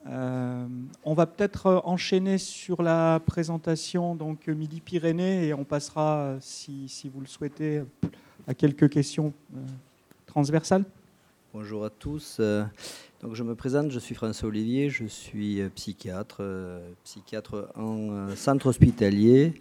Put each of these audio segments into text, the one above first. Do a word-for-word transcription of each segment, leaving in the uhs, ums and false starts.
Euh, on va peut-être enchaîner sur la présentation donc Midi-Pyrénées et on passera, si, si vous le souhaitez, à quelques questions euh, transversales. Bonjour à tous. Donc je me présente, je suis François Olivier, je suis psychiatre, euh, psychiatre en euh, centre hospitalier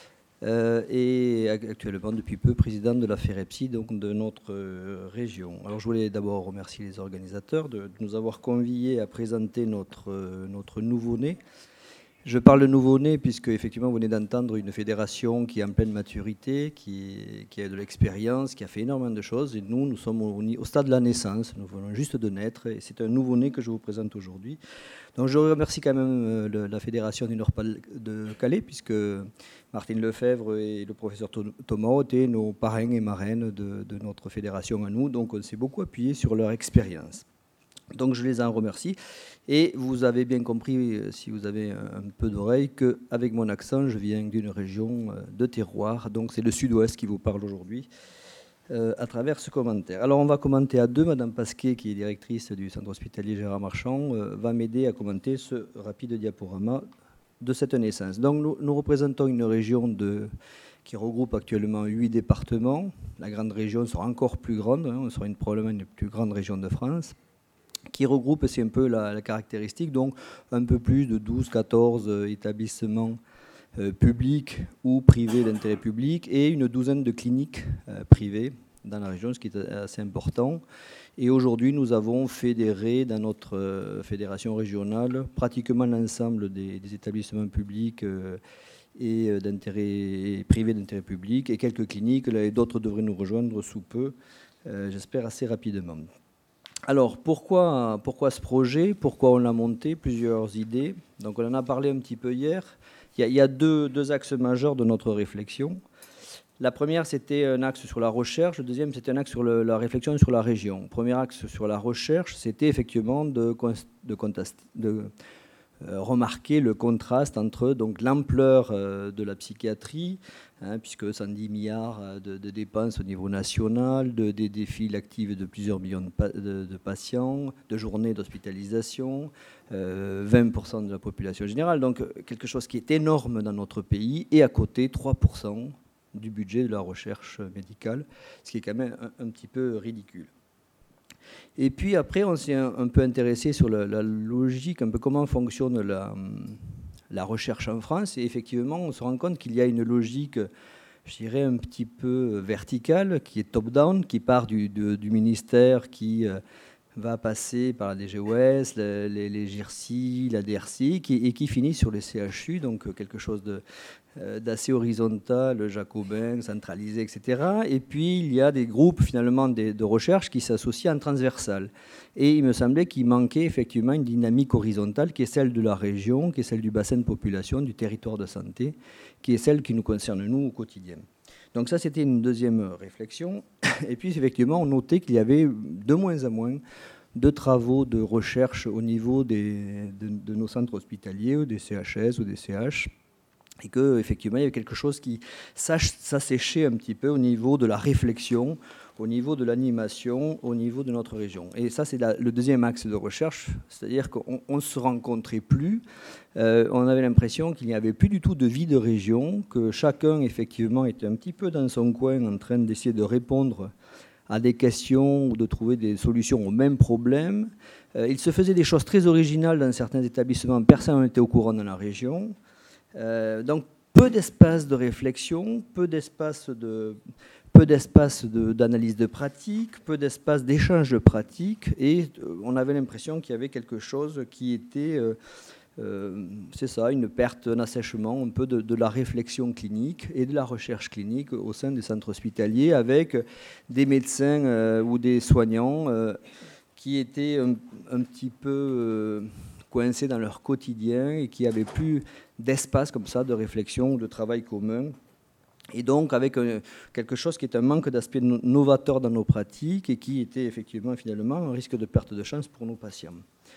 euh, et actuellement depuis peu président de la FEREPSI, donc de notre euh, région. Alors je voulais d'abord remercier les organisateurs de, de nous avoir conviés à présenter notre, euh, notre nouveau-né. Je parle de nouveau-né puisque effectivement vous venez d'entendre une fédération qui est en pleine maturité, qui, qui a de l'expérience, qui a fait énormément de choses. Et nous, nous sommes au, au stade de la naissance, nous venons juste de naître et c'est un nouveau-né que je vous présente aujourd'hui. Donc je remercie quand même le, la fédération du Nord de Calais puisque Martine Lefebvre et le professeur Thomas étaient nos parrains et marraines de, de notre fédération à nous. Donc on s'est beaucoup appuyé sur leur expérience. Donc je les en remercie. Et vous avez bien compris, si vous avez un peu d'oreille, qu'avec mon accent, je viens d'une région de terroir. Donc c'est le sud-ouest qui vous parle aujourd'hui euh, à travers ce commentaire. Alors on va commenter à deux. Madame Pasquet, qui est directrice du centre hospitalier Gérard Marchand, euh, va m'aider à commenter ce rapide diaporama de cette naissance. Donc nous, nous représentons une région de, qui regroupe actuellement huit départements. La grande région sera encore plus grande, hein, on sera une, probablement une plus grande région de France, qui regroupe, c'est un peu la, la caractéristique, donc un peu plus de douze à quatorze euh, établissements euh, publics ou privés d'intérêt public et une douzaine de cliniques euh, privées dans la région, ce qui est assez important. Et aujourd'hui, nous avons fédéré dans notre euh, fédération régionale pratiquement l'ensemble des, des établissements publics euh, et d'intérêt privé d'intérêt public et quelques cliniques, là, et d'autres devraient nous rejoindre sous peu, euh, j'espère assez rapidement. Alors, pourquoi, pourquoi ce projet? Pourquoi on l'a monté? Plusieurs idées. Donc, on en a parlé un petit peu hier. Il y a, il y a deux, deux axes majeurs de notre réflexion. La première, c'était un axe sur la recherche. Le deuxième, c'était un axe sur le, la réflexion sur la région. Le premier axe sur la recherche, c'était effectivement de, de, de euh, remarquer le contraste entre donc, l'ampleur euh, de la psychiatrie, Hein, puisque cent dix milliards de, de dépenses au niveau national, de, des défis actifs de plusieurs millions de, pa de, de patients, de journées d'hospitalisation, euh, vingt pour cent de la population générale, donc quelque chose qui est énorme dans notre pays, et à côté trois pour cent du budget de la recherche médicale, ce qui est quand même un, un petit peu ridicule. Et puis après, on s'est un, un peu intéressé sur la, la logique, un peu comment fonctionne la... la recherche en France, et effectivement, on se rend compte qu'il y a une logique, je dirais, un petit peu verticale, qui est top-down, qui part du, de, du ministère, qui euh, va passer par la D G O S, les, les, les G I R C I, la D R C I, qui, et qui finit sur les C H U, donc quelque chose de, euh, d'assez horizontal, jacobin, centralisé, et cetera. Et puis, il y a des groupes, finalement, de, de recherche qui s'associent en transversal. Et il me semblait qu'il manquait effectivement une dynamique horizontale qui est celle de la région, qui est celle du bassin de population, du territoire de santé, qui est celle qui nous concerne, nous, au quotidien. Donc ça, c'était une deuxième réflexion. Et puis, effectivement, on notait qu'il y avait de moins en moins de travaux de recherche au niveau des, de, de nos centres hospitaliers, ou des C H S ou des C H, et qu'effectivement, il y avait quelque chose qui s'asséchait un petit peu au niveau de la réflexion, au niveau de l'animation, au niveau de notre région. Et ça, c'est la, le deuxième axe de recherche, c'est-à-dire qu'on ne se rencontrait plus. Euh, on avait l'impression qu'il n'y avait plus du tout de vie de région, que chacun, effectivement, était un petit peu dans son coin en train d'essayer de répondre à des questions ou de trouver des solutions aux mêmes problèmes. Euh, il se faisait des choses très originales dans certains établissements. Personne n'était au courant dans la région. Euh, donc, peu d'espace de réflexion, peu d'espace de... peu d'espace d'analyse de, de pratique, peu d'espace d'échange de pratique, et on avait l'impression qu'il y avait quelque chose qui était, euh, euh, c'est ça, une perte, un assèchement un peu de, de la réflexion clinique et de la recherche clinique au sein des centres hospitaliers, avec des médecins euh, ou des soignants euh, qui étaient un, un petit peu euh, coincés dans leur quotidien et qui n'avaient plus d'espace comme ça de réflexion ou de travail commun. Et donc avec euh, quelque chose qui est un manque d'aspect novateur dans nos pratiques et qui était effectivement finalement un risque de perte de chance pour nos patients.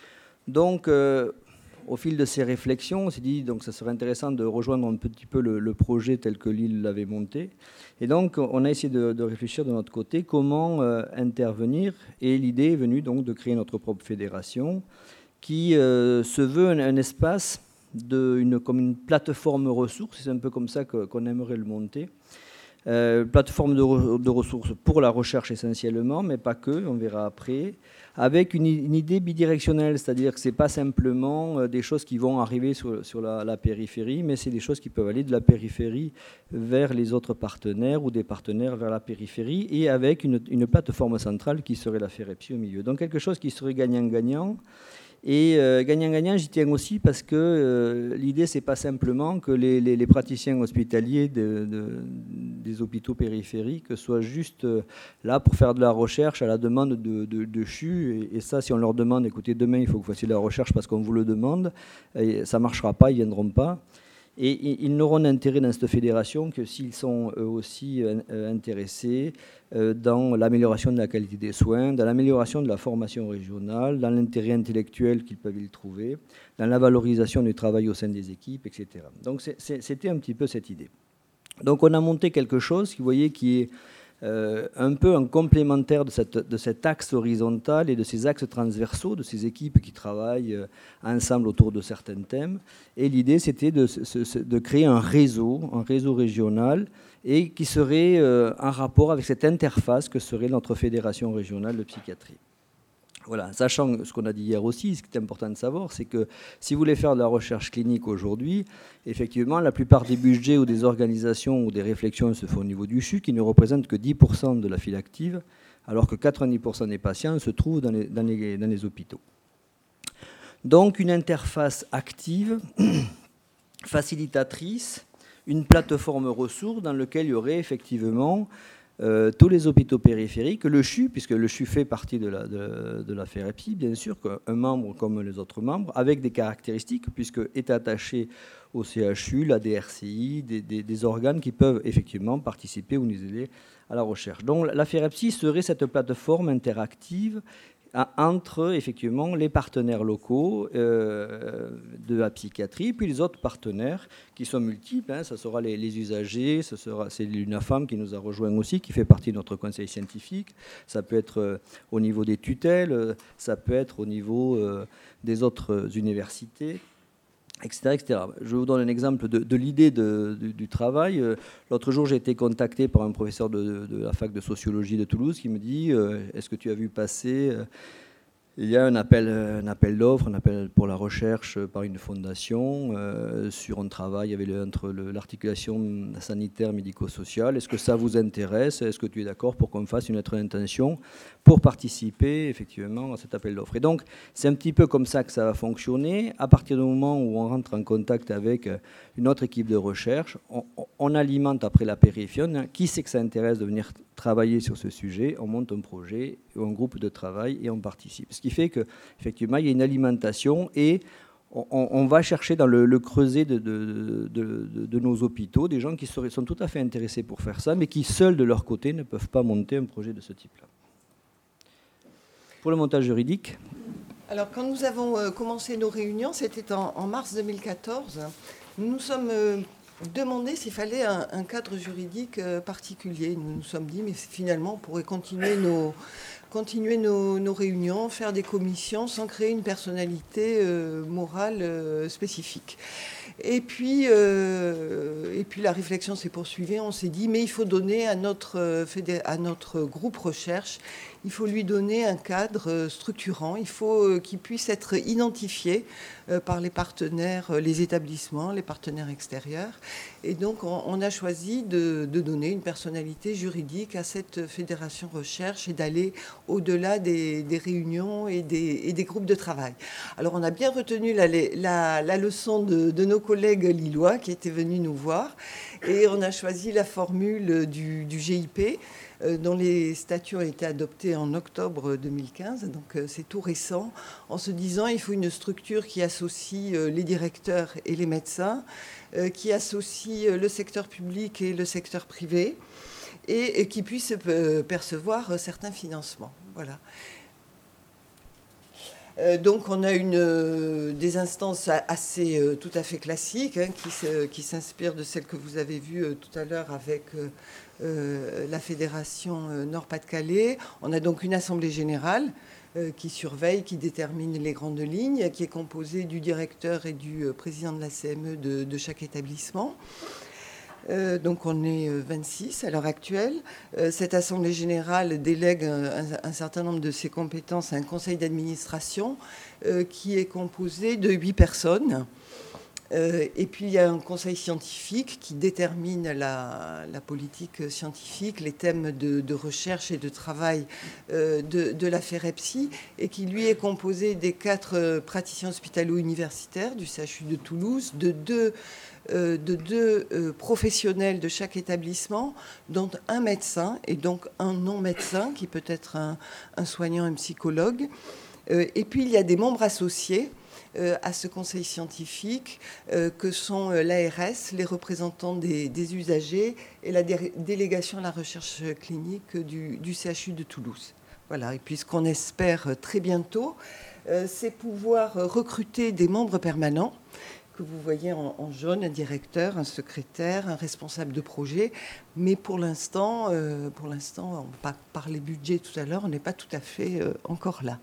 Donc euh, au fil de ces réflexions, on s'est dit donc ça serait intéressant de rejoindre un petit peu le, le projet tel que Lille l'avait monté. Et donc on a essayé de, de réfléchir de notre côté comment euh, intervenir, et l'idée est venue donc de créer notre propre fédération qui euh, se veut un, un espace de, une, comme une plateforme ressources, c'est un peu comme ça que, qu'on aimerait le monter. Euh, plateforme de, re, de ressources pour la recherche essentiellement, mais pas que, on verra après, avec une, une idée bidirectionnelle, c'est-à-dire que ce n'est pas simplement euh, des choses qui vont arriver sur, sur la, la périphérie, mais c'est des choses qui peuvent aller de la périphérie vers les autres partenaires ou des partenaires vers la périphérie, et avec une, une plateforme centrale qui serait la FEREPSI au milieu. Donc quelque chose qui serait gagnant-gagnant. Et euh, gagnant-gagnant, j'y tiens aussi parce que euh, l'idée, c'est pas simplement que les, les, les praticiens hospitaliers de, de, des hôpitaux périphériques soient juste euh, là pour faire de la recherche à la demande de, de, de C H U. Et, et ça, si on leur demande, écoutez, demain, il faut que vous fassiez de la recherche parce qu'on vous le demande, et ça ne marchera pas, ils ne viendront pas. Et ils n'auront d'intérêt dans cette fédération que s'ils sont eux aussi intéressés dans l'amélioration de la qualité des soins, dans l'amélioration de la formation régionale, dans l'intérêt intellectuel qu'ils peuvent y trouver, dans la valorisation du travail au sein des équipes, et cetera. Donc c'était un petit peu cette idée. Donc on a monté quelque chose, vous voyez, qui est Euh, un peu un complémentaire de, cette, de cet axe horizontal et de ces axes transversaux, de ces équipes qui travaillent euh, ensemble autour de certains thèmes. Et l'idée, c'était de, de créer un réseau, un réseau régional, et qui serait euh, en rapport avec cette interface que serait notre fédération régionale de psychiatrie. Voilà, sachant ce qu'on a dit hier aussi, ce qui est important de savoir, c'est que si vous voulez faire de la recherche clinique aujourd'hui, effectivement, la plupart des budgets ou des organisations ou des réflexions se font au niveau du C H U, qui ne représentent que dix pour cent de la file active, alors que quatre-vingt-dix pour cent des patients se trouvent dans les, dans les, dans les hôpitaux. Donc, une interface active, facilitatrice, une plateforme ressources dans laquelle il y aurait effectivement Euh, tous les hôpitaux périphériques, le C H U, puisque le C H U fait partie de la, de, de la FEREPSI, bien sûr, un membre comme les autres membres, avec des caractéristiques, puisque est attaché au C H U, la D R C I, des, des, des organes qui peuvent effectivement participer ou nous aider à la recherche. Donc la FEREPSI serait cette plateforme interactive entre effectivement les partenaires locaux euh, de la psychiatrie, puis les autres partenaires qui sont multiples. Hein, ça sera les, les usagers, ce sera, c'est l'UNAFAM qui nous a rejoint aussi, qui fait partie de notre conseil scientifique. Ça peut être euh, au niveau des tutelles, ça peut être au niveau euh, des autres universités, et cetera, et cetera. Je vous donne un exemple de, de l'idée de, du, du travail. L'autre jour, j'ai été contacté par un professeur de, de la fac de sociologie de Toulouse qui me dit euh, « Est-ce que tu as vu passer euh, il y a un appel, un appel d'offres, un appel pour la recherche par une fondation euh, sur un travail avec le, entre le, l'articulation sanitaire médico-sociale. Est-ce que ça vous intéresse? Est-ce que tu es d'accord pour qu'on fasse une lettre d'intention pour participer effectivement à cet appel d'offres ?» Et donc, c'est un petit peu comme ça que ça va fonctionner. À partir du moment où on rentre en contact avec une autre équipe de recherche, on, on alimente après la périphérie. Qui c'est que ça intéresse de venir travailler sur ce sujet? On monte un projet ou un groupe de travail et on participe. Ce qui fait qu'effectivement, il y a une alimentation et on, on va chercher dans le, le creuset de, de, de, de, de nos hôpitaux des gens qui seraient, sont tout à fait intéressés pour faire ça, mais qui, seuls de leur côté, ne peuvent pas monter un projet de ce type-là. Pour le montage juridique. Alors, quand nous avons euh, commencé nos réunions, c'était en, en mars deux mille quatorze, nous nous sommes euh, demandé s'il fallait un, un cadre juridique euh, particulier. Nous nous sommes dit, mais finalement, on pourrait continuer nos, continuer nos, nos réunions, faire des commissions sans créer une personnalité euh, morale euh, spécifique. Et puis, euh, et puis la réflexion s'est poursuivie. On s'est dit, mais il faut donner à notre, à notre groupe recherche, il faut lui donner un cadre structurant. Il faut qu'il puisse être identifié par les partenaires, les établissements, les partenaires extérieurs. Et donc, on, on a choisi de, de donner une personnalité juridique à cette fédération recherche et d'aller au-delà des, des réunions et des, et des groupes de travail. Alors, on a bien retenu la, la, la leçon de, de nos collègues lillois qui étaient venus nous voir et on a choisi la formule du, du G I P euh, dont les statuts ont été adoptés en octobre deux mille quinze, donc euh, c'est tout récent, en se disant il faut une structure qui associe euh, les directeurs et les médecins, euh, qui associe euh, le secteur public et le secteur privé et, et qui puisse euh, percevoir euh, certains financements. Voilà. Euh, donc on a une, euh, des instances assez euh, tout à fait classiques hein, qui, se, qui s'inspirent de celles que vous avez vues euh, tout à l'heure avec euh, euh, la Fédération euh, Nord-Pas-de-Calais. On a donc une assemblée générale euh, qui surveille, qui détermine les grandes lignes, qui est composée du directeur et du euh, président de la C M E de, de chaque établissement. Euh, donc on est vingt-six à l'heure actuelle. Euh, cette Assemblée générale délègue un, un certain nombre de ses compétences à un conseil d'administration euh, qui est composé de huit personnes. Euh, et puis il y a un conseil scientifique qui détermine la, la politique scientifique, les thèmes de, de recherche et de travail euh, de, de la FEREPSI, et qui lui est composé des quatre praticiens hospitalo-universitaires du C H U de Toulouse, de deux Euh, de deux euh, professionnels de chaque établissement, dont un médecin et donc un non-médecin, qui peut être un, un soignant, un psychologue. Euh, et puis, il y a des membres associés euh, à ce conseil scientifique, euh, que sont euh, l'A R S, les représentants des, des usagers et la dé- délégation à la recherche clinique du, du C H U de Toulouse. Voilà, et puis ce qu'on espère très bientôt, euh, c'est pouvoir recruter des membres permanents, que vous voyez en, en jaune, un directeur, un secrétaire, un responsable de projet. Mais pour l'instant, euh, pour l'instant, on va parler budget tout à l'heure, on n'est pas tout à fait euh, encore là.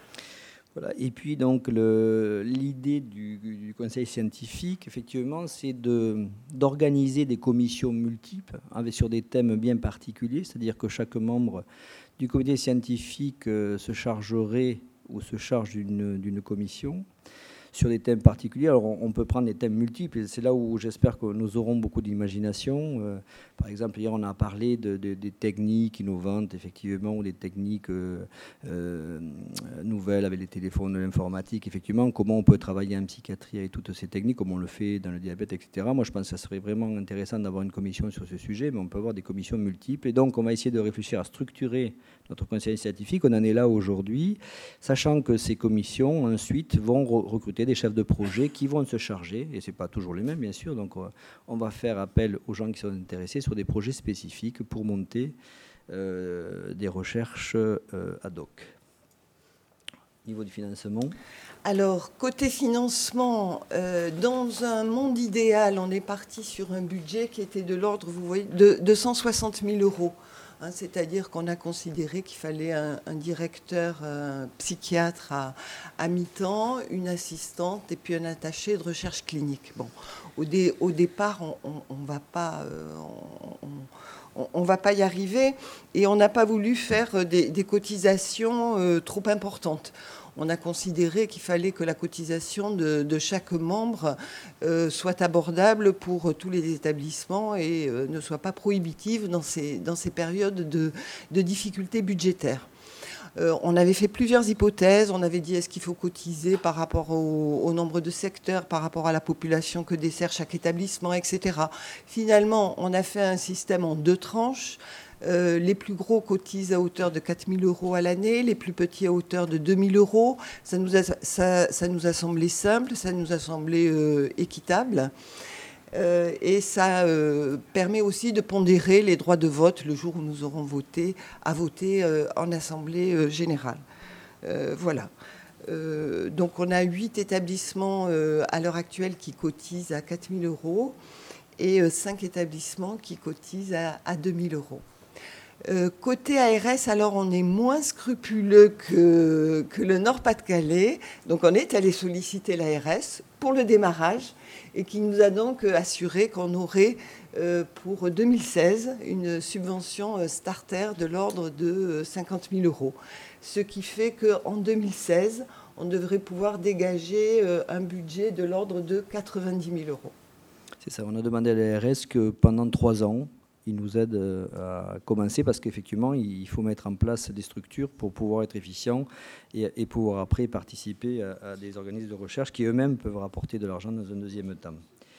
Voilà. Et puis donc le, l'idée du, du conseil scientifique, effectivement, c'est de, d'organiser des commissions multiples avec, sur des thèmes bien particuliers, c'est-à-dire que chaque membre du comité scientifique euh, se chargerait ou se charge d'une, d'une commission sur des thèmes particuliers. Alors on peut prendre des thèmes multiples, et c'est là où j'espère que nous aurons beaucoup d'imagination. Euh, par exemple, hier on a parlé de, de, des techniques innovantes, effectivement, ou des techniques euh, euh, nouvelles avec les téléphones, l'informatique, effectivement, comment on peut travailler en psychiatrie avec toutes ces techniques, comme on le fait dans le diabète, et cetera. Moi je pense que ça serait vraiment intéressant d'avoir une commission sur ce sujet, mais on peut avoir des commissions multiples, et donc on va essayer de réfléchir à structurer notre conseil scientifique. On en est là aujourd'hui, sachant que ces commissions ensuite vont re- recruter des chefs de projet qui vont se charger, et ce n'est pas toujours les mêmes bien sûr, donc on va faire appel aux gens qui sont intéressés sur des projets spécifiques pour monter euh, des recherches euh, ad hoc. Niveau du financement. Alors, côté financement, euh, dans un monde idéal, on est parti sur un budget qui était de l'ordre, vous voyez, de, de cent soixante mille euros. Hein, c'est-à-dire qu'on a considéré qu'il fallait un, un directeur un psychiatre à, à mi-temps, une assistante et puis un attaché de recherche clinique. Bon, au, dé, au départ, on ne va pas... Euh, on, on, on va pas y arriver, et on n'a pas voulu faire des, des cotisations euh, trop importantes. On a considéré qu'il fallait que la cotisation de, de chaque membre euh, soit abordable pour tous les établissements et euh, ne soit pas prohibitive dans ces, dans ces périodes de, de difficultés budgétaires. Euh, on avait fait plusieurs hypothèses. On avait dit, est-ce qu'il faut cotiser par rapport au, au nombre de secteurs, par rapport à la population que dessert chaque établissement, et cetera. Finalement, on a fait un système en deux tranches. Euh, les plus gros cotisent à hauteur de quatre mille euros à l'année, les plus petits à hauteur de deux mille euros. Ça nous a, ça, ça nous a semblé simple, ça nous a semblé euh, équitable. Euh, et ça euh, permet aussi de pondérer les droits de vote le jour où nous aurons voté, à voter euh, en Assemblée euh, générale. Euh, voilà. Euh, donc on a huit établissements euh, à l'heure actuelle qui cotisent à quatre mille euros et euh, cinq établissements qui cotisent à, à deux mille euros. Euh, côté A R S, alors on est moins scrupuleux que, que le Nord-Pas-de-Calais. Donc on est allé solliciter l'A R S pour le démarrage et qui nous a donc assuré qu'on aurait euh, pour deux mille seize une subvention starter de l'ordre de cinquante mille euros. Ce qui fait qu'en deux mille seize, on devrait pouvoir dégager euh, un budget de l'ordre de quatre-vingt-dix mille euros. C'est ça, on a demandé à l'A R S que pendant trois ans, ils nous aident à commencer, parce qu'effectivement, il faut mettre en place des structures pour pouvoir être efficient et, et pouvoir après participer à, à des organismes de recherche qui eux-mêmes peuvent rapporter de l'argent dans un deuxième temps.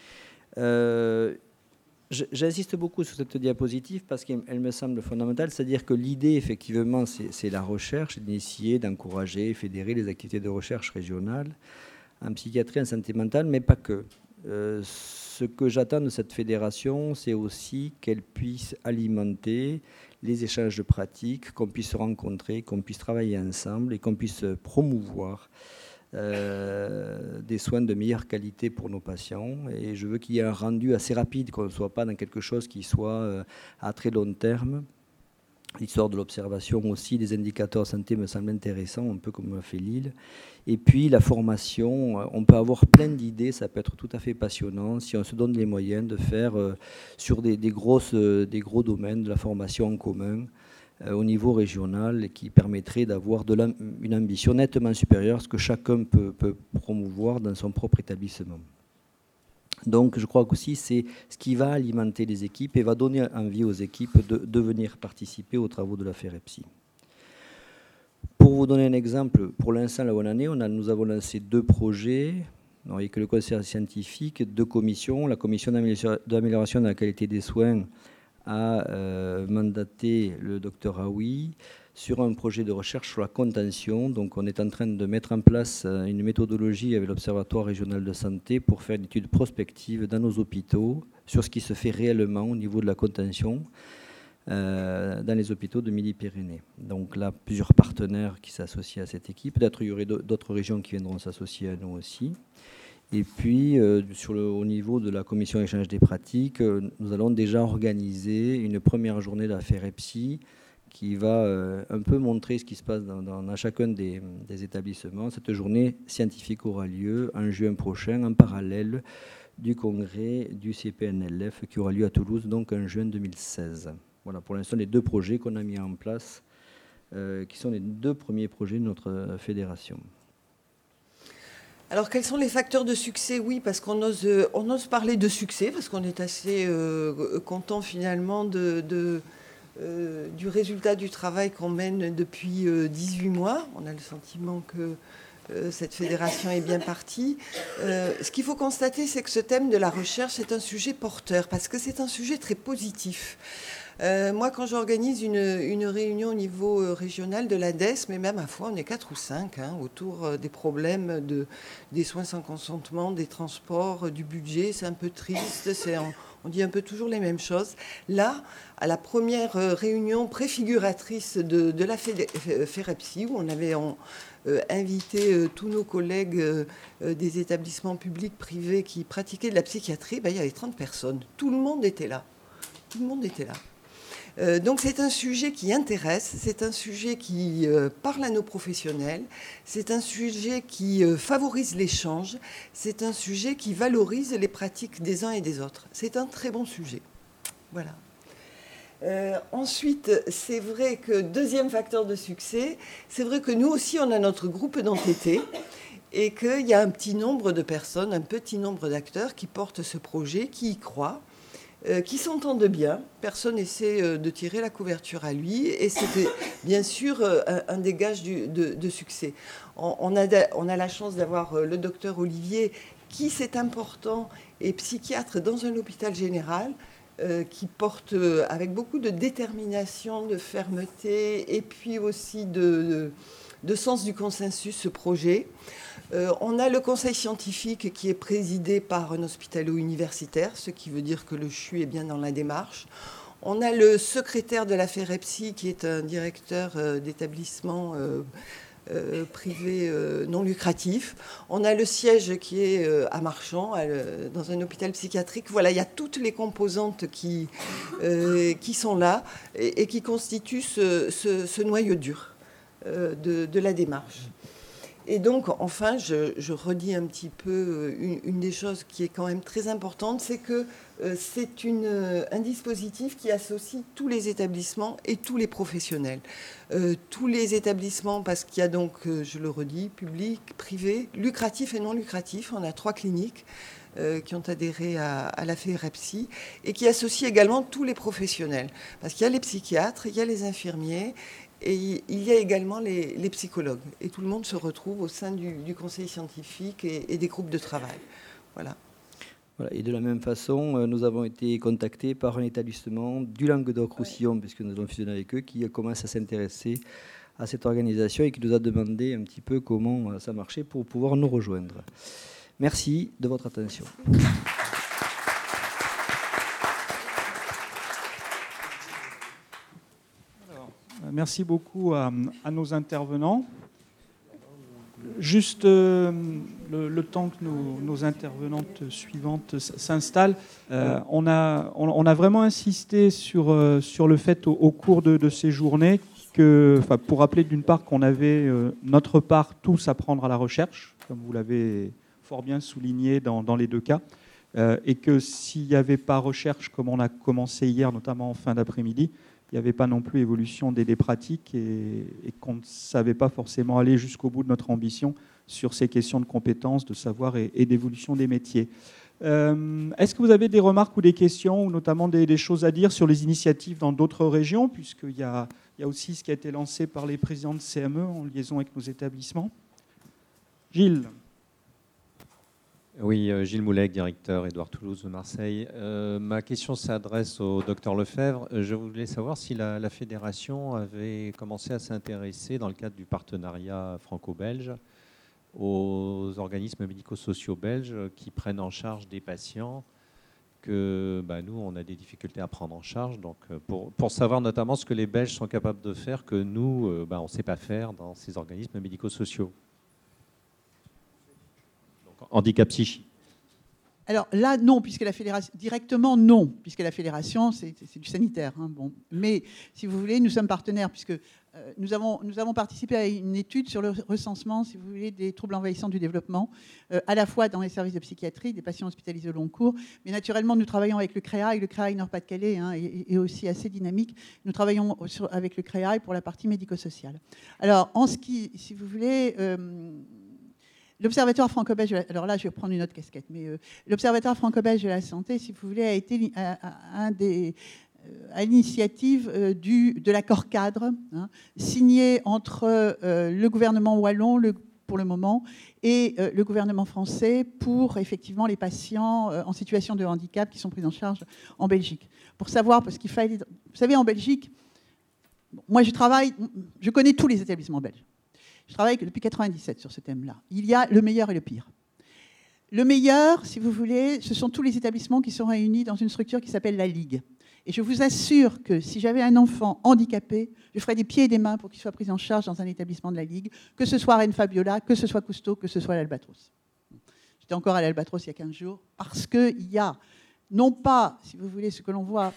Euh, J'insiste beaucoup sur cette diapositive parce qu'elle me semble fondamentale, c'est-à-dire que l'idée, effectivement, c'est, c'est la recherche, d'initier, d'encourager, fédérer les activités de recherche régionales en psychiatrie, en santé mentale, mais pas que. Euh, ce que j'attends de cette fédération, c'est aussi qu'elle puisse alimenter les échanges de pratiques, qu'on puisse se rencontrer, qu'on puisse travailler ensemble et qu'on puisse promouvoir euh, des soins de meilleure qualité pour nos patients. Et je veux qu'il y ait un rendu assez rapide, qu'on ne soit pas dans quelque chose qui soit euh, à très long terme. L'histoire de l'observation aussi, des indicateurs santé me semble intéressant, un peu comme l'a fait Lille. Et puis la formation, on peut avoir plein d'idées, ça peut être tout à fait passionnant si on se donne les moyens de faire euh, sur des, des, grosses, euh, des gros domaines de la formation en commun euh, au niveau régional et qui permettrait d'avoir de la, une ambition nettement supérieure à ce que chacun peut, peut promouvoir dans son propre établissement. Donc je crois qu'aussi c'est ce qui va alimenter les équipes et va donner envie aux équipes de, de venir participer aux travaux de la FEREPSI. Pour vous donner un exemple, pour l'instant, la bonne année, on a, nous avons lancé deux projets, avec le conseil scientifique, deux commissions. La commission d'amélioration de la qualité des soins a euh, mandaté le docteur Aoui sur un projet de recherche sur la contention. Donc on est en train de mettre en place une méthodologie avec l'Observatoire régional de santé pour faire une étude prospective dans nos hôpitaux sur ce qui se fait réellement au niveau de la contention euh, dans les hôpitaux de Midi-Pyrénées. Donc là, plusieurs partenaires qui s'associent à cette équipe. Peut-être il y aurait d'autres régions qui viendront s'associer à nous aussi. Et puis, euh, sur le, au niveau de la commission échange des pratiques, euh, nous allons déjà organiser une première journée de la FEREPSI qui va euh, un peu montrer ce qui se passe dans, dans, dans chacun des, des établissements. Cette journée scientifique aura lieu en juin prochain, en parallèle du congrès du C P N L F qui aura lieu à Toulouse, donc en juin deux mille seize. Voilà pour l'instant les deux projets qu'on a mis en place, euh, qui sont les deux premiers projets de notre fédération. Alors, quels sont les facteurs de succès? Oui, parce qu'on ose, on ose parler de succès, parce qu'on est assez euh, content finalement de, de, euh, du résultat du travail qu'on mène depuis euh, dix-huit mois. On a le sentiment que euh, cette fédération est bien partie. Euh, ce qu'il faut constater, c'est que ce thème de la recherche est un sujet porteur, parce que c'est un sujet très positif. Euh, moi, quand j'organise une, une réunion au niveau euh, régional de l'A D E S, mais même à fois, on est quatre ou cinq hein, autour euh, des problèmes de, des soins sans consentement, des transports, euh, du budget, c'est un peu triste, c'est, on, on dit un peu toujours les mêmes choses. Là, à la première euh, réunion préfiguratrice de, de la FEREPSI, où on avait on, euh, invité euh, tous nos collègues euh, euh, des établissements publics, privés qui pratiquaient de la psychiatrie, ben, il y avait trente personnes. Tout le monde était là. Tout le monde était là. Euh, donc c'est un sujet qui intéresse, c'est un sujet qui euh, parle à nos professionnels, c'est un sujet qui euh, favorise l'échange, c'est un sujet qui valorise les pratiques des uns et des autres. C'est un très bon sujet. Voilà. Euh, ensuite, c'est vrai que, deuxième facteur de succès, c'est vrai que nous aussi, on a notre groupe d'entêtés et qu'il y a un petit nombre de personnes, un petit nombre d'acteurs qui portent ce projet, qui y croient, Euh, qui s'entendent bien. Personne n'essaie euh, de tirer la couverture à lui. Et c'était bien sûr euh, un, un des gages du, de, de succès. On, on, a de, on a la chance d'avoir euh, le docteur Olivier, qui, c'est important, est psychiatre dans un hôpital général, euh, qui porte euh, avec beaucoup de détermination, de fermeté, et puis aussi de, de, de sens du consensus, ce projet. Euh, on a le conseil scientifique qui est présidé par un hospitalo-universitaire, ce qui veut dire que le C H U est bien dans la démarche. On a le secrétaire de la FEREPSI qui est un directeur euh, d'établissement euh, euh, privé euh, non lucratif. On a le siège qui est euh, à Marchand, à, euh, dans un hôpital psychiatrique. Voilà, il y a toutes les composantes qui, euh, qui sont là et, et qui constituent ce, ce, ce noyau dur euh, de, de la démarche. Et donc, enfin, je, je redis un petit peu une, une des choses qui est quand même très importante, c'est que euh, c'est une, un dispositif qui associe tous les établissements et tous les professionnels. Euh, tous les établissements, parce qu'il y a donc, euh, je le redis, public, privé, lucratif et non lucratif. On a trois cliniques euh, qui ont adhéré à, à la FEREPSI et qui associent également tous les professionnels. Parce qu'il y a les psychiatres, il y a les infirmiers, et il y a également les, les psychologues. Et tout le monde se retrouve au sein du, du conseil scientifique et, et des groupes de travail. Voilà. Voilà. Et de la même façon, nous avons été contactés par un établissement du Languedoc-Roussillon, ouais. puisque nous avons fusionné avec eux, qui commence à s'intéresser à cette organisation et qui nous a demandé un petit peu comment ça marchait pour pouvoir nous rejoindre. Merci de votre attention. Merci beaucoup à, à nos intervenants. juste euh, le, le temps que nos, nos intervenantes suivantes s'installent, euh, on, a, on, on a vraiment insisté sur, euh, sur le fait au, au cours de, de ces journées que, pour rappeler d'une part qu'on avait euh, notre part tous à prendre à la recherche, comme vous l'avez fort bien souligné dans, dans les deux cas, euh, et que s'il n'y avait pas recherche, comme on a commencé hier, notamment en fin d'après-midi, il n'y avait pas non plus évolution des, des pratiques et, et qu'on ne savait pas forcément aller jusqu'au bout de notre ambition sur ces questions de compétences, de savoir et, et d'évolution des métiers. Euh, est-ce que vous avez des remarques ou des questions, ou notamment des, des choses à dire sur les initiatives dans d'autres régions, puisqu'il y a, il y a aussi ce qui a été lancé par les présidents de C M E en liaison avec nos établissements. Gilles. Oui, Gilles Moulec, directeur Édouard Toulouse de Marseille. Euh, ma question s'adresse au docteur Lefebvre. Je voulais savoir si la, la fédération avait commencé à s'intéresser, dans le cadre du partenariat franco-belge, aux organismes médico-sociaux belges qui prennent en charge des patients que bah, nous, on a des difficultés à prendre en charge. Donc, pour, pour savoir notamment ce que les Belges sont capables de faire que nous, bah, on ne sait pas faire dans ces organismes médico-sociaux. Handicap psychique. Alors là, non, puisque la fédération, directement non, puisque la fédération, c'est, c'est du sanitaire. Hein, bon. Mais si vous voulez, nous sommes partenaires, puisque euh, nous, avons, nous avons participé à une étude sur le recensement, si vous voulez, des troubles envahissants du développement, euh, à la fois dans les services de psychiatrie, des patients hospitalisés au long cours, mais naturellement, nous travaillons avec le CREAI, le CREAI Nord-Pas-de-Calais hein, est, est aussi assez dynamique. Nous travaillons sur, avec le CREAI pour la partie médico-sociale. Alors, en ce qui, si vous voulez... Euh, L'Observatoire franco-belge, alors là je vais prendre une autre casquette, mais euh, l'Observatoire franco-belge de la santé, si vous voulez, a été à, à, un des, à l'initiative euh, du, de l'accord cadre hein, signé entre euh, le gouvernement wallon, le, pour le moment, et euh, le gouvernement français pour effectivement les patients euh, en situation de handicap qui sont pris en charge en Belgique. Pour savoir, parce qu'il fallait... Vous savez, en Belgique, moi je travaille, je connais tous les établissements belges. Je travaille depuis quatre-vingt-dix-sept sur ce thème-là. Il y a le meilleur et le pire. Le meilleur, si vous voulez, ce sont tous les établissements qui sont réunis dans une structure qui s'appelle la Ligue. Et je vous assure que si j'avais un enfant handicapé, je ferais des pieds et des mains pour qu'il soit pris en charge dans un établissement de la Ligue, que ce soit Reine Fabiola, que ce soit Cousteau, que ce soit l'Albatros. J'étais encore à l'Albatros il y a quinze jours, parce qu'il y a, non pas, si vous voulez, ce que l'on voit...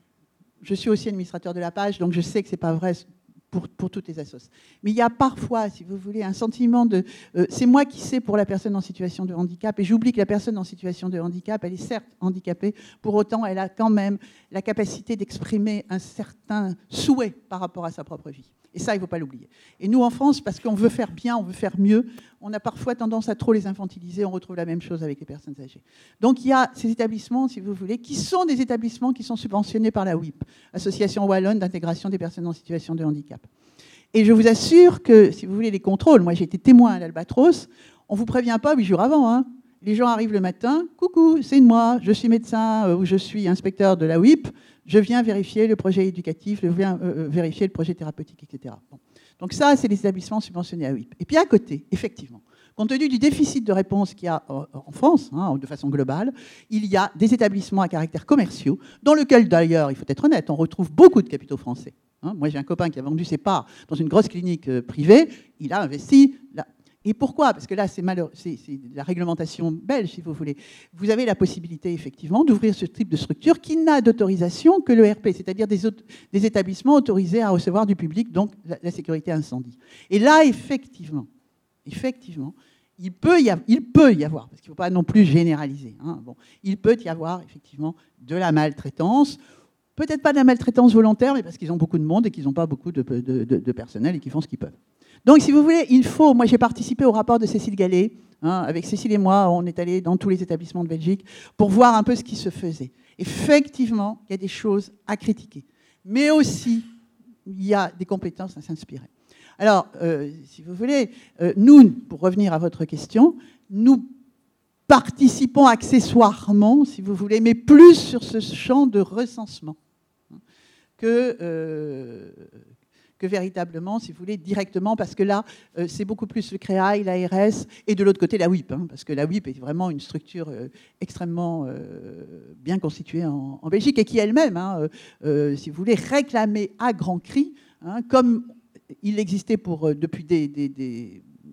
Je suis aussi administrateur de la page, donc je sais que ce n'est pas vrai... Pour, pour toutes les assos. Mais il y a parfois, si vous voulez, un sentiment de... Euh, c'est moi qui sais pour la personne en situation de handicap, et j'oublie que la personne en situation de handicap, elle est certes handicapée, pour autant, elle a quand même la capacité d'exprimer un certain souhait par rapport à sa propre vie. Et ça, il ne faut pas l'oublier. Et nous, en France, parce qu'on veut faire bien, on veut faire mieux, on a parfois tendance à trop les infantiliser. On retrouve la même chose avec les personnes âgées. Donc, il y a ces établissements, si vous voulez, qui sont des établissements qui sont subventionnés par la W I P, Association Wallonne d'intégration des personnes en situation de handicap. Et je vous assure que, si vous voulez, les contrôles, moi j'ai été témoin à l'Albatros, on ne vous prévient pas huit jours avant. Hein. Les gens arrivent le matin, coucou, c'est moi, je suis médecin euh, ou je suis inspecteur de la W I P, je viens vérifier le projet éducatif, je viens euh, vérifier le projet thérapeutique, et cetera. Bon. Donc ça, c'est les établissements subventionnés à W I P. Et puis à côté, effectivement, compte tenu du déficit de réponse qu'il y a en France, hein, de façon globale, il y a des établissements à caractère commerciaux, dans lesquels d'ailleurs, il faut être honnête, on retrouve beaucoup de capitaux français. Hein. Moi, j'ai un copain qui a vendu ses parts dans une grosse clinique euh, privée, il a investi... Là. Et pourquoi ? Parce que là, c'est, malheureux, c'est, c'est la réglementation belge, si vous voulez. Vous avez la possibilité, effectivement, d'ouvrir ce type de structure qui n'a d'autorisation que l'E R P, c'est-à-dire des, auto- des établissements autorisés à recevoir du public, donc la, la sécurité incendie. Et là, effectivement, effectivement, il peut y avoir, il peut y avoir parce qu'il ne faut pas non plus généraliser, hein, bon, il peut y avoir, effectivement, de la maltraitance, peut-être pas de la maltraitance volontaire, mais parce qu'ils ont beaucoup de monde et qu'ils n'ont pas beaucoup de, de, de, de personnel et qu'ils font ce qu'ils peuvent. Donc, si vous voulez, il faut... Moi, j'ai participé au rapport de Cécile Gallet. Hein, avec Cécile et moi, on est allés dans tous les établissements de Belgique pour voir un peu ce qui se faisait. Effectivement, il y a des choses à critiquer. Mais aussi, il y a des compétences à s'inspirer. Alors, euh, si vous voulez, euh, nous, pour revenir à votre question, nous participons accessoirement, si vous voulez, mais plus sur ce champ de recensement hein, que... Euh, que véritablement, si vous voulez, directement, parce que là, euh, c'est beaucoup plus le CREAI, l'A R S, et de l'autre côté, la W I P, hein, parce que la W I P est vraiment une structure euh, extrêmement euh, bien constituée en, en Belgique, et qui elle-même, hein, euh, si vous voulez, réclamait à grands cris, hein, comme il existait pour, euh, depuis des, des, des,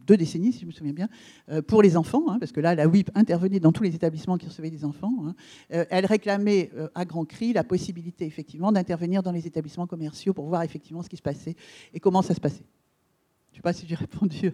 deux décennies, si je me souviens bien, euh, pour les enfants, hein, parce que là, la W I P intervenait dans tous les établissements qui recevaient des enfants. Hein. Euh, elle réclamait euh, à grands cris la possibilité, effectivement, d'intervenir dans les établissements commerciaux pour voir effectivement ce qui se passait et comment ça se passait. Je ne sais pas si j'ai répondu.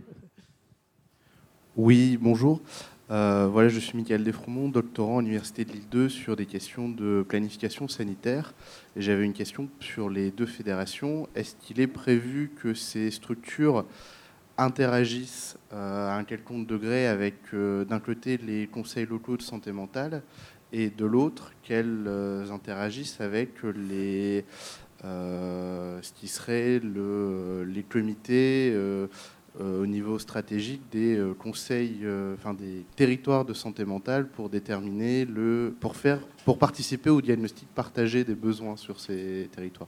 Oui, bonjour. Euh, voilà, je suis Michael Desfroumont, doctorant à l'Université de Lille deux sur des questions de planification sanitaire. Et j'avais une question sur les deux fédérations. Est-ce qu'il est prévu que ces structures interagissent euh, à un quelconque degré avec, euh, d'un côté, les conseils locaux de santé mentale et de l'autre, qu'elles euh, interagissent avec les, euh, ce qui serait le, les comités euh, Euh, au niveau stratégique des euh, conseils, euh, enfin des territoires de santé mentale pour déterminer le, pour faire, pour participer au diagnostic partagé des besoins sur ces territoires.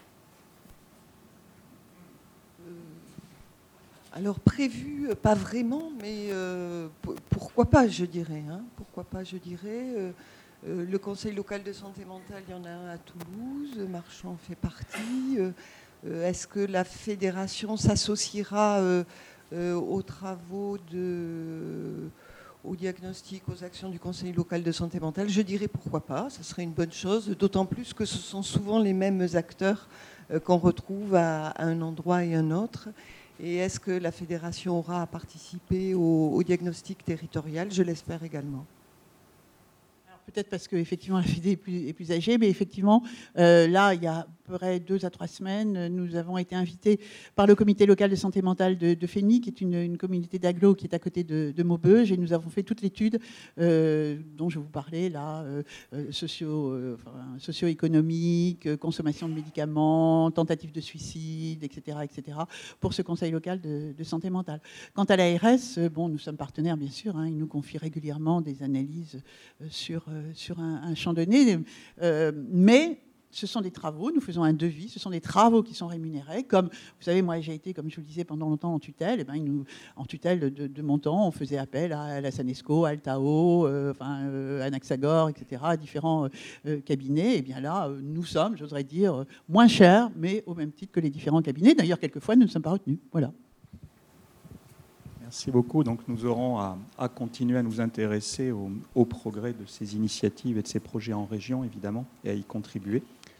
Euh, alors prévu, pas vraiment, mais euh, pourquoi pas, je dirais. Hein, pourquoi pas, je dirais. Euh, euh, le conseil local de santé mentale, il y en a un à Toulouse, Marchand fait partie. Euh, Est-ce que la fédération s'associera euh, euh, aux travaux, de, au diagnostic, aux actions du conseil local de santé mentale? Je dirais pourquoi pas, ce serait une bonne chose, d'autant plus que ce sont souvent les mêmes acteurs euh, qu'on retrouve à, à un endroit et un autre. Et est-ce que la fédération aura à participer au, au diagnostic territorial? Je l'espère également. Peut-être parce qu'effectivement la Fédé est plus, est plus âgée, mais effectivement, euh, là, il y a à peu près deux à trois semaines, nous avons été invités par le comité local de santé mentale de, de Fény, qui est une, une communauté d'agglo qui est à côté de, de Maubeuge, et nous avons fait toute l'étude euh, dont je vous parlais, là, euh, socio, euh, enfin, socio-économique, euh, consommation de médicaments, tentative de suicide, et cetera, et cetera, pour ce conseil local de, de santé mentale. Quant à l'A R S, euh, bon, nous sommes partenaires, bien sûr, hein, ils nous confient régulièrement des analyses euh, sur sur un, un champ donné, euh, mais ce sont des travaux, nous faisons un devis, ce sont des travaux qui sont rémunérés, comme, vous savez, moi j'ai été, comme je vous le disais, pendant longtemps en tutelle, et ben, ils nous, en tutelle de, de mon temps, on faisait appel à la Sanesco, à Altao, euh, enfin, euh, Anaxagore, et cetera, à différents euh, cabinets, et bien là, euh, nous sommes, j'oserais dire, moins chers, mais au même titre que les différents cabinets, d'ailleurs, quelquefois, nous ne sommes pas retenus, voilà. Merci beaucoup. Donc, nous aurons à, à continuer à nous intéresser au, au progrès de ces initiatives et de ces projets en région, évidemment, et à y contribuer.